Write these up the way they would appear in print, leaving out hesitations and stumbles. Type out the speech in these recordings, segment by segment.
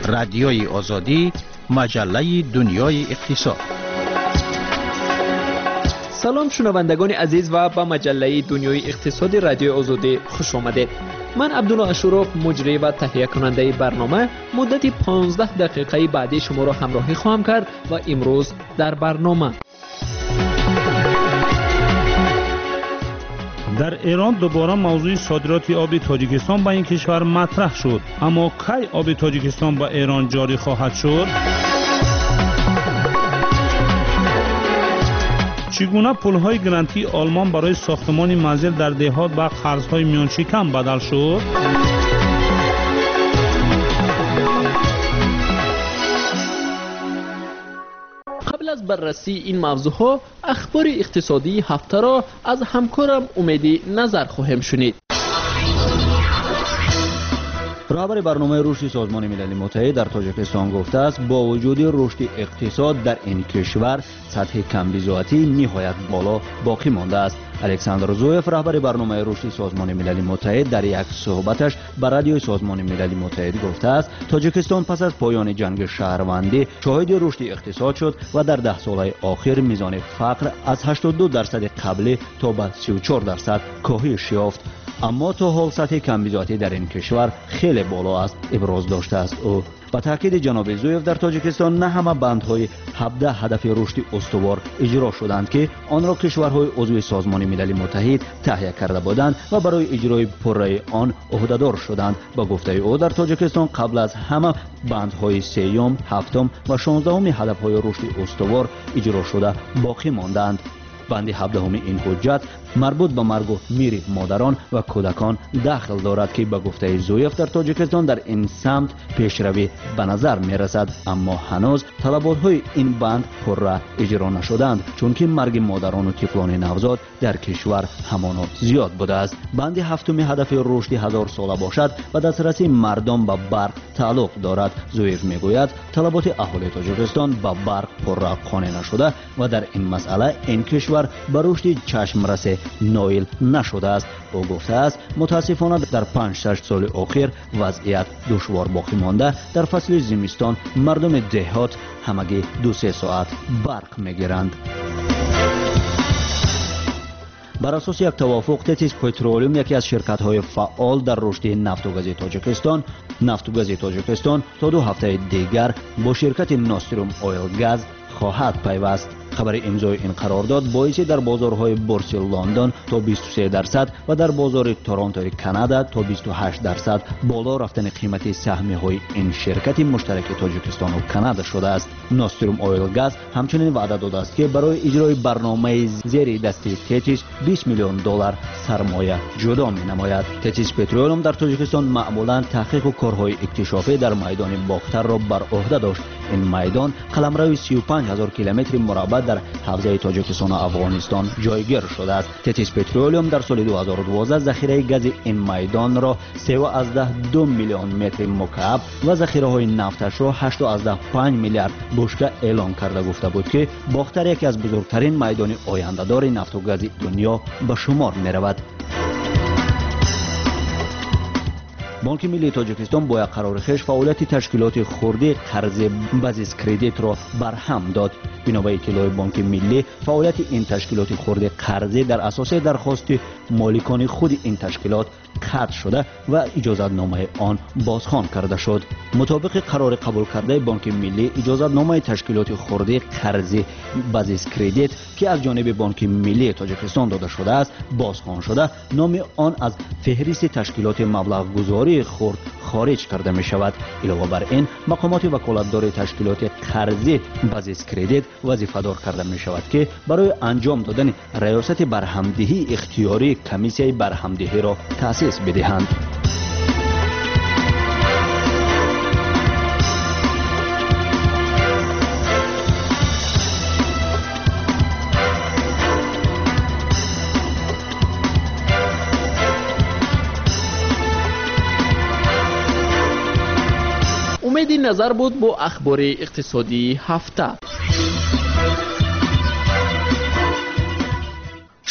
رادیوی آزادی، مجله دنیای اقتصاد. سلام شنوندگان عزیز و به مجله دنیای اقتصادی رادیو آزادی خوش آمدید. من عبدالله اشوروف مجری و تهیه کننده برنامه مدت 15 دقیقه بعدی شما را همراهی خواهم کرد و امروز در برنامه در ایران دوباره موضوع صادرات آب تاجیکستان به این کشور مطرح شد. اما کی آب تاجیکستان به ایران جاری خواهد شد؟ چگونه پول‌های گرانتی آلمان برای ساختمان منزل در دهات به قرض‌های میان شکم بدل شد؟ قبل از بررسی این موضوعها اخبار اقتصادی هفته را از همکارم امیدی نظر خواهیم شنید. رهبر برنامه رشد سازمان ملل متحد در تاجیکستان گفته است با وجود رشد اقتصاد در این کشور سطح کمبزاعتی نهایت بالا باقی مانده است. الکساندر زویف رهبر برنامه رشد سازمان ملل متحد در یک صحبتش به رادیوی سازمان ملل متحد گفته است تاجیکستان پس از پایان جنگ شهروندی شاهد رشد اقتصاد شد و در 10 سال اخیر میزان فقر از 82% قبلی تا به 34% کاهش یافت. اما تا حال سطح کمبزاعتی در این کشور خیلی بالا است ابراز داشته است او. با تاکید جناب زویف در تاجیکستان نه همه بندهای 17 هدف رشد استوار اجرا شدند که آن را کشورهای عضو سازمان ملل متحد تهیه کرده بودند و برای اجرای پره آن عهده‌دار شدند. با گفته او در تاجیکستان قبل از همه بندهای 3، 7 و 16 هدفهای رشد استوار اجرا شده باقی ماندند. بند 17 این حجت مربوط به مرگ و میر مادران و کودکان داخل دارد که به گفته زویف در تاجیکستان در این سمت پیشروی به نظر می رسد، اما هنوز طلبات های این بند پره اجرا نشدند چون که مرگ مادران و طفلان نوزاد در کشور همانا زیاد بوده است. بند 7 هدف رشد 1000 ساله باشد و دسترسی مردم به برق تعلق دارد. زویف می گوید طلبات اهالی تاجیکستان به برق پره قانع نشده و در این مسئله این کشور به رشد چشم رسه نایل نشده است. او گفته است متاسفانه در 5-6 سال اخیر وضعیت دشوار باقی مانده. در فصل زمستان مردم دهات همگی 2-3 ساعت برق میگیرند. بر اساس یک توافق تتیس پترولیوم یکی از شرکت‌های فعال در رشد نفت و گاز تاجیکستان تا 2 هفته دیگر با شرکت ناستروم اویل گاز خواهد پیوست. خبر امضای این قرارداد باعث در بازارهای بورس لندن تا 23% و در بازار تورنتو کانادا تا 28% بالا رفتن قیمت سهمی‌های این شرکت مشترک تاجیکستان و کانادا شده است. ناستروم اویل گاز همچنین وعده داده است که برای اجرای برنامه زیر دست تتیس $20 میلیون سرمایه جدا می‌نماید. تتیس پترولیوم در تاجیکستان معمولاً تحقیق و کارهای اکتشافی در میدان باختر را بر عهده داشت. این میدان قلمرو 35,000 کیلومتر مربع در حوزه تاجیکستان و افغانستان جایگیر شده است. تتیس پترولیوم در سال 2012 ذخیره گاز این میدان را 3.2 میلیون متر مکعب و ذخیره های نفتش را 8.5 میلیارد بشکه اعلام کرده گفته بود که باختر یکی از بزرگترین میدان آینده‌دار نفت و گاز دنیا به شمار می رود. بانک ملی تاجیکستان با یک قرار خویش فعالیت تشکیلات خردی قرض بازیس کردیت را برهم داد. بنا به اطلاع بانک ملی فعالیت این تشکیلات خرد قرضی در اساس درخواست مالکان خود این تشکیلات قطع شده و اجازت نامه آن بازخوان کرده شد. مطابق قرار قبول کرده بانک ملی اجازت نامه تشکیلات خرد قرضی بازیس کردیت که از جانب بانک ملی تاجیکستان داده شده است بازخوان شده، نام آن از فهرست تشکیلات مبلغ گذاری خرد خارج کرده می شود. علاوه بر این مقامات وکالتدار تشکیلات قرضی بازیس کردیت وظیفه دار کرده می شود که برای انجام دادن ریاست برهمدهی اختیاری کمیسیای برهمدهی را تأسیس بدهند. امیدی نظر بود با اخبار اقتصادی هفته.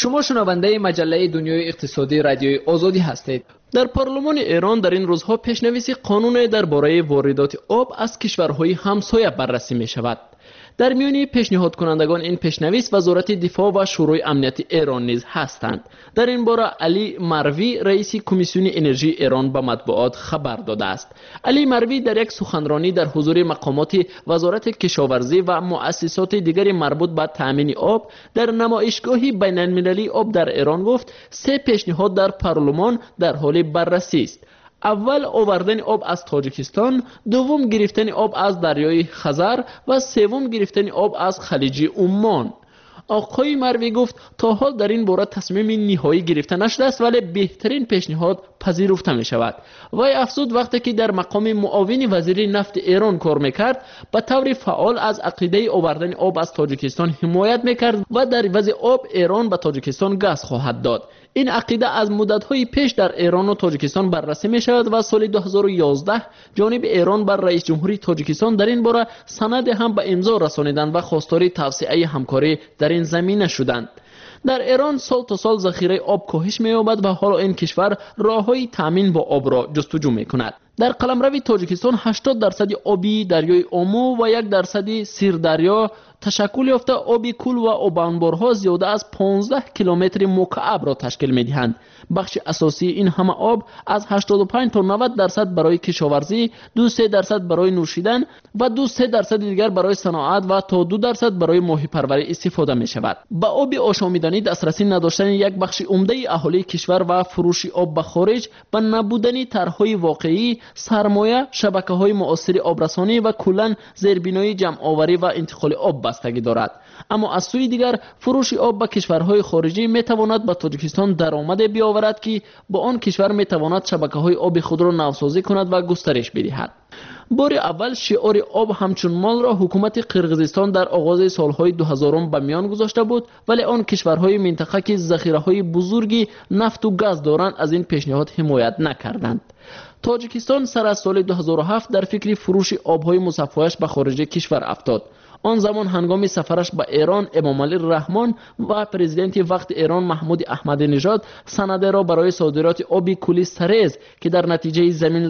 شما شنونده مجله دنیای اقتصادی رادیوی آزادی هستید. در پارلمان ایران در این روزها پیشنویس قانون درباره واردات آب از کشورهای همسایه بررسی می شود. در میان پیشنهاد کنندگان این پیشنویس وزارت دفاع و شورای امنیت ایران نیز هستند. در این باره علی مروی رئیس کمیسیون انرژی ایران به مطبوعات خبر داده است. علی مروی در یک سخنرانی در حضور مقامات وزارت کشاورزی و مؤسسات دیگر مربوط به تامین آب در نمایشگاهی بین المللی آب در ایران گفت 3 پیشنهاد در پارلمان در حال بررسی است. اول آوردن آب از تاجیکستان، دوم گرفتن آب از دریای خزر و سوم گرفتن آب از خلیج عمان. آقای مروی گفت تا حال در این باره تصمیم نهایی گرفته نشده است ولی بهترین پیشنهاد پذیرفته می شود. وی افزود وقتی که در مقام معاون وزیر نفت ایران کار میکرد به طور فعال از عقیده آوردن آب از تاجیکستان حمایت میکرد و در عوض آب ایران به تاجیکستان گاز خواهد داد. این عقیده از مدت‌های پیش در ایران و تاجیکستان بررسی می شود و سال 2011 جانب ایران بر رئیس جمهوری تاجیکستان در این باره سند هم به امضا رسانیدند و خواستار توسعه همکاری در این زمینه شدند. در ایران سال تا سال ذخیره آب کاهش می‌یابد و حالا این کشور راه‌های تامین با آب را جستجو می‌کند. در قلمرو تاجیکستان 80% آبی دریای آمو و 1% سیردریا تشکل یافته آب کل و آبانبارها زیاده از 15 کیلومتر مکعب را تشکیل می‌دهند. بخش اساسی این همه آب از 85 تا 90% برای کشاورزی، 2-3% برای نوشیدن و 2-3% دیگر برای صنعت و تا 2% برای ماهی‌پروری استفاده می‌شود. با آب آشامیدنی دسترسی نداشتن یک بخش عمده اهالی کشور و فروش آب به خارج و نبودن طرح‌های واقعی، سرمایه، شبکه‌های معاصر آبرسانی و کلاً زیربنای جمع‌آوری و انتقال آب بستگی دارد. اما از سوی دیگر فروش آب به کشورهای خارجی می‌تواند به تاجیکستان درآمد بیاورد که با آن کشور می‌تواند شبکه‌های آب خود را نوسازی کند و گسترش بدهد. بار اول شعار آب همچون مال را حکومت قرقیزستان در آغاز سالهای 2000 به میان گذاشته بود، ولی آن کشورهای منطقه که ذخیره‌های بزرگی نفت و گاز دارند از این پیشنهاد حمایت نکردند. تاجیکستان سر از سال 2007 در فکر فروش آب‌های مصفایش به خارج کشور افتاد. آن زمان هنگام سفرش به ایران امامعلی رحمان و پرزیدنت وقت ایران محمود احمدی نژاد سند را برای صادرات آب کلی سرز که در نتیجه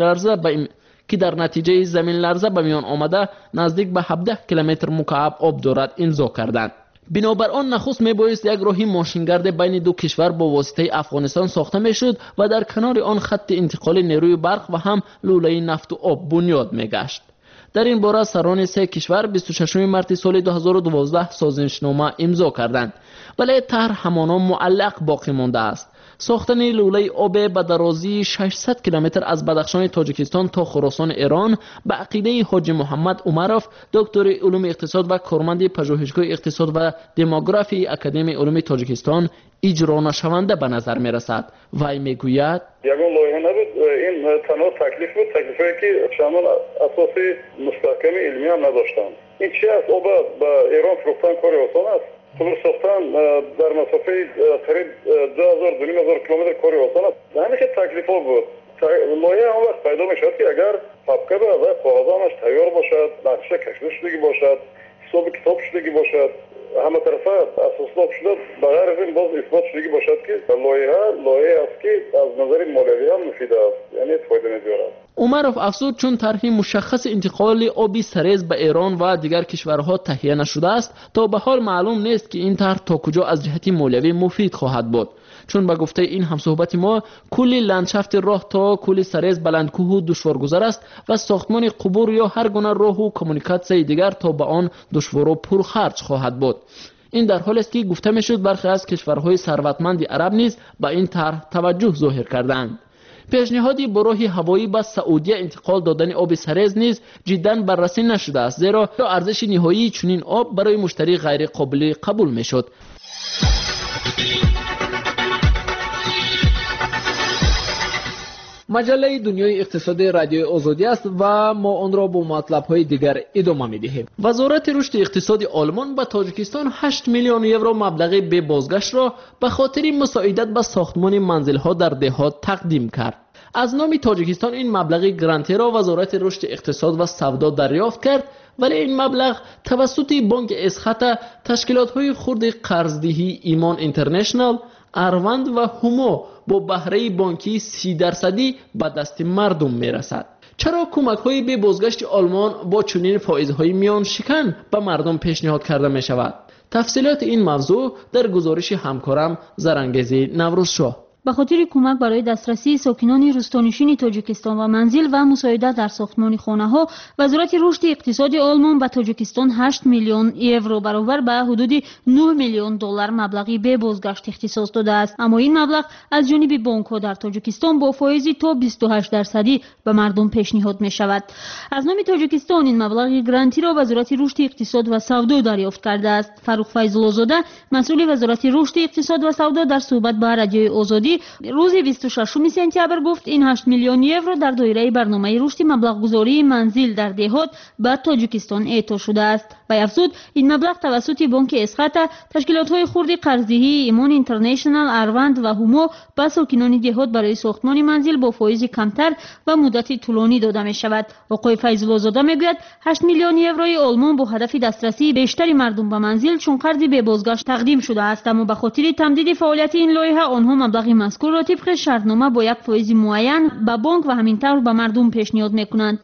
زمین لرزه به میان آمده نزدیک به 17 کیلومتر مکعب آب دارد امضا کردند. بنابر آن نخست میبایست یک راهی ماشینگرد بین دو کشور با واسطه افغانستان ساخته میشد و در کنار آن خط انتقال نیروی برق و هم لوله نفت و آب بنیاد میگشت. در این باره سران 3 کشور 26 مارس سال 2012 سازشنامه امضا کردند، ولی طرح همانا معلق باقی مانده است. ساختن لوله آب به درازی 600 کیلومتر از بدخشان تاجیکستان تا خراسان ایران به عقیده حاجی محمد عمروف دکتر علوم اقتصاد و کارمند پژوهشگاه اقتصاد و دموگرافی اکادمی علوم تاجیکستان اجرا نشونده به نظر می رسد. وی می گوید یگان لایحه نبود، این تنها تکلیف بود، تکلیفی که چندان اساسی مستحکم علمی هم نداشتند. این چی است؟ آب به ایران فروختن کار آسان است. پول ساختن در مسافه قریب 2000-2500 کیلومتر کار آسان است. همیشه تکلیف ها بود. لایحه هم وقت پیدا می شود که اگر پاپکه و کاغذانش تیار باشد، نقشه کشیده شدگی باشد، حساب کتاب شدگی باشد، همه طرفه اساسناب شده، بغیر از این باز اثبات شدگی باشد که لایحه است که از نظر مالیاتی هم مفید است، یعنی فایده ندارد. عمروف افزود چون طرح مشخص انتقال آبی سرز به ایران و دیگر کشورها تهیه نشده است تا به حال معلوم نیست که این طرح تا کجا از جهت مالیاتی مفید خواهد بود. چون به گفته این همصحبت ما کلی لندشافت راه تا کلی سرز بلندکوه و دشوارگذر است و ساختمان قبور یا هر گونه راه و کمونیکاسیون دیگر تا به آن دشوار و پرخرج خواهد بود. این در حالی است که گفته میشد برخی از کشورهای ثروتمند عرب نیز به این طرح توجه ظاهر کردند. پیشنهادی با راه هوایی به سعودی انتقال دادن آب سرز نیز جدا بررسی نشده است، زیرا ارزش نهایی چنین آب برای مشتری غیر قابل قبول میشد. مجله دنیای اقتصادی رادیو آزادی است و ما آن را با مطلب‌های دیگر ادامه می‌دهیم. وزارت رشد اقتصادی آلمان به تاجیکستان 8 میلیون یورو مبلغ به بازگشت را به خاطر مساعدت به ساختمان منزل‌ها در دهات تقدیم کرد. از نام تاجیکستان این مبلغ گرانتی را وزارت رشد اقتصاد و سودا دریافت کرد، ولی این مبلغ توسط بانک اسخط، تشکیلات‌های خرد قرضدهی ایمان اینترنشنال، اروند و هومو با بهره بانکی 30% به دست مردم میرسد. چرا کمک‌های به بازگشت آلمان با چنین فائزهای میان شکن به مردم پیشنهاد کرده می شود؟ تفصیلات این موضوع در گزارش همکارم زرنگزی نوروزشاه. به خاطر کمک برای دسترسی ساکنان روستانشین تاجیکستان و منزل و مساعدت در ساختمان خانه‌ها، وزارت رشد اقتصادی آلمان به تاجیکستان 8 میلیون یورو برابر به حدود 9 میلیون دلار مبلغی به بازگشت اختصاص داده است. اما این مبلغ از جانب بانک‌ها در تاجیکستان با فایزی تا 28% به مردم پیشنهاد می شود. از نام تاجیکستان این مبلغ گرانتی را وزارت رشد اقتصاد و سودا دریافت کرده است. فروخ فیض‌الله‌زاده، مسئول وزارت رشد اقتصاد و سودا، در صحبت با رادیوی آزادی روز 26 سپتامبر گفت این 8 میلیون یورو در دایره برنامه رشد مبلغ‌گذاری منزل در دهات به تاجیکستان اعطا شده است. و افزود این مبلغ توسط بانک اسخط، تشکیلات‌های خرد قرضدهی ایمان اینترنشنال، اروند و هومو به ساکنان دهات برای ساختمان منزل با فایز کمتر و مدت طولانی داده می شود. آقای فیض‌الله‌زاده میگوید 8 میلیون یوروی آلمان با هدف دسترسی بیشتر مردم به منزل چون قرضی به بازگشت تقدیم شده است، اما به خاطر تمدید فعالیت این لایحه آنها مبلغ مذکور را طبق شرطنامه با یک فایز معین به بانک و همینطور به مردم پیشنهاد میکنند.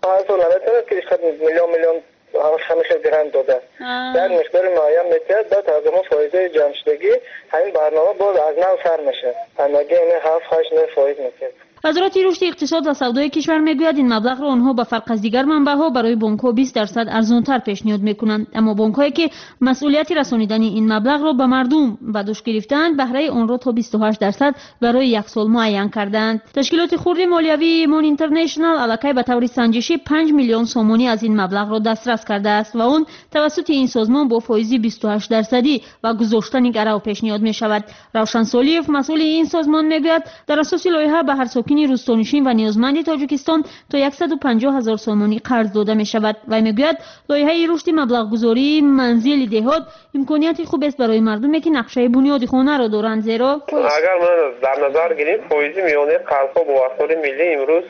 میلیون همیشه گرانت داده در مقدار معین میتید بعد از اون فایده جمع شدگی همین برنامه باز از نو سر میشه. همگی این 7-8 فایز میتید. وزارت رشد اقتصاد و سودای کشور میگوید این مبلغ را آنها به فرق از دیگر منبع‌ها برای بانک‌ها 20% ارزان‌تر پیشنهاد میکنند، اما بانک‌هایی که مسئولیت رسانیدن این مبلغ را به مردم به دوش گرفتند بهره آن را تا 28% برای یک سال معین کردند. تشکیلات خرد مالیوی ایمان اینترنشنال الکی به طور سنجشی 5 میلیون سومانی از این مبلغ را دسترس کرده است و آن توسط این سازمان با فایز 28% و گذاشتن گرو پیشنهاد می‌شود. روشن سالیف مسئول این سازمان میگوید در اساس لایحه به هر ساکنی روستانشین و نیازمند تاجیکستان تا 150,000 سومانی قرض داده می شود و میگوید لایحه رشد مبلغ گذاری منزل دهات امکانیت خوب است برای مردمی که نقشه بنیادی خانه را دارند، زیرا اگر ما در نظر گیریم فایز میانه قرض با وسایل ملی امروز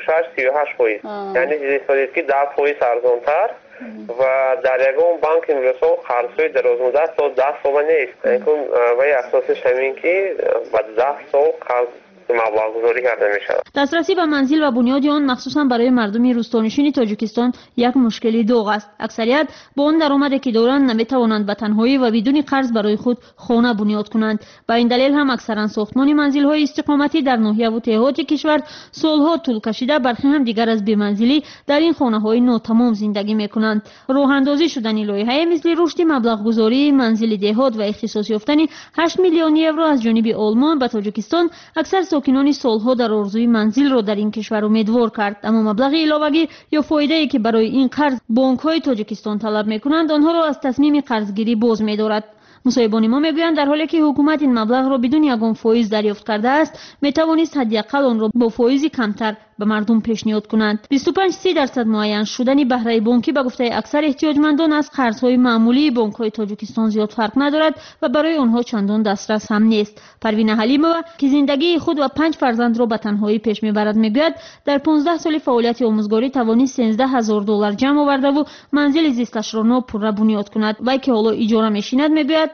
36-38%، یعنی حساب که 10% ارزان‌تر و در یگان بانک امروز قرض‌های درازمدت تا 10 سال نیست. اینکن و اساسش همین که بعد 10 سال قرض مبلغ‌گذاری کرده می‌شود. دسترسی به منزل و بنیاد آن مخصوصا برای مردم روستانشین تاجیکستان یک مشکلی داغ است. اکثریت با آن درآمدی که دارند نمی‌توانند به تنهایی و بدون قرض برای خود خانه بنیاد کنند. با این دلیل هم اکثرا ساختمان منزل‌های استقامتی در ناحیه و دهات کشور سالها طول کشیده، برخی هم دیگر از بی‌منزلی در این خانه‌های ناتمام زندگی می‌کنند. راه‌اندازی شدن لایحه مثل رشد مبلغ‌گذاری منزل دهات و اختصاص یافتن 8 میلیون یورو از جانب آلمان به تاجیکستان اکثر ساکنان سالها در آرزوی منزل را در این کشور امیدوار کرد، اما مبلغ علاوه‌ای یا فایده‌ای که برای این قرض بانک‌های تاجیکستان طلب می‌کنند آنها را از تصمیم قرضگیری باز می‌دارد. مصاحبان ما میگویند در حالی که حکومت این مبلغ را بدون یگان فایز دریافت کرده است، میتوانست حداقل آن را با فایز کمتر به مردم پیشنهاد کنند. 25-30% معین شدن بهره بانکی به گفته اکثر احتیاجمندان از قرض‌های معمولی بانک‌های تاجیکستان زیاد فرق ندارد و برای آنها چندان دسترس هم نیست. پروین حلیمова که زندگی خود و 5 فرزند را به تنهایی پیش میبرد میگوید در 15 سال فعالیت آموزگاری توانست 13,000 دلار جمع آورده و منزل زیستش را ناپورره بنیاد کند. وی که حالا اجاره میشیند میگوید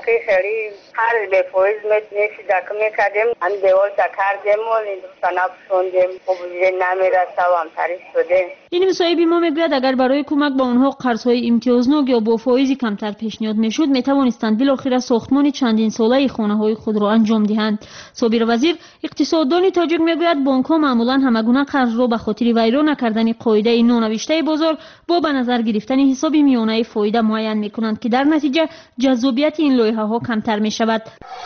هر به فایز میشید که میکردیم ان دیوار کردیم و این سناب شوندیم نمیرسه و هم تعریف شده. این مصاحبی ما میگوید اگر برای کمک به آنها قرض‌های امتیازناک یا با فایز کمتر پیشنهاد میشد میتوانستند بالاخره ساختمان چندین ساله خانه‌های خود را انجام دهند. صابر وزیر اقتصاددان تاجیک میگوید بانک‌ها معمولا همگونه قرض را به خاطر ویران نکردن قاعده نونوشته بازار با به نظر گرفتن حساب میانه فایده معین میکنند که در نتیجه جذابیت این لایحه‌ها کمتر میشود.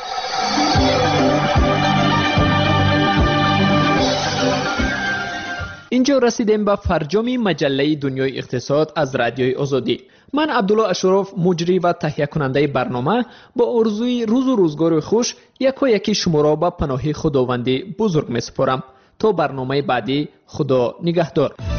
اینجا رسیدیم به فرجام مجله دنیای اقتصاد از رادیوی آزادی. من عبدالله اشرف مجری و تهیه کننده برنامه با آرزوی روز و روزگار خوش یکی شما را به پناه خداوند بزرگ می سپارم. تا برنامه بعدی، خدا نگهدار.